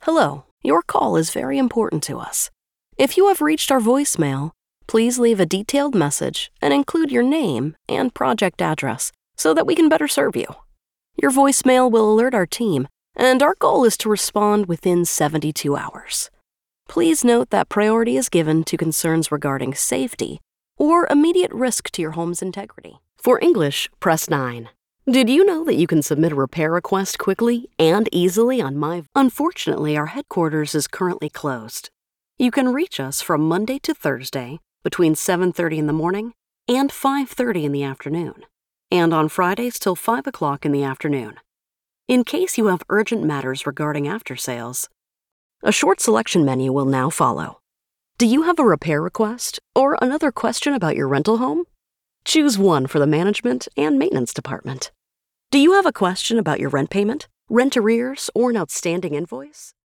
Hello, your call is very important to us. If you have reached our voicemail, please leave a detailed message and include your name and project address so that we can better serve you. Your voicemail will alert our team, and our goal is to respond within 72 hours. Please note that priority is given to concerns regarding safety or immediate risk to your home's integrity. For English, press 9. Did you know that you can submit a repair request quickly and easily on My... Unfortunately, our headquarters is currently closed. You can reach us from Monday to Thursday between 7:30 in the morning and 5:30 in the afternoon, and on Fridays till 5 o'clock in the afternoon. In case you have urgent matters regarding after sales, a short selection menu will now follow. Do you have a repair request or another question about your rental home? Choose one for the management and maintenance department. Do you have a question about your rent payment, rent arrears, or an outstanding invoice?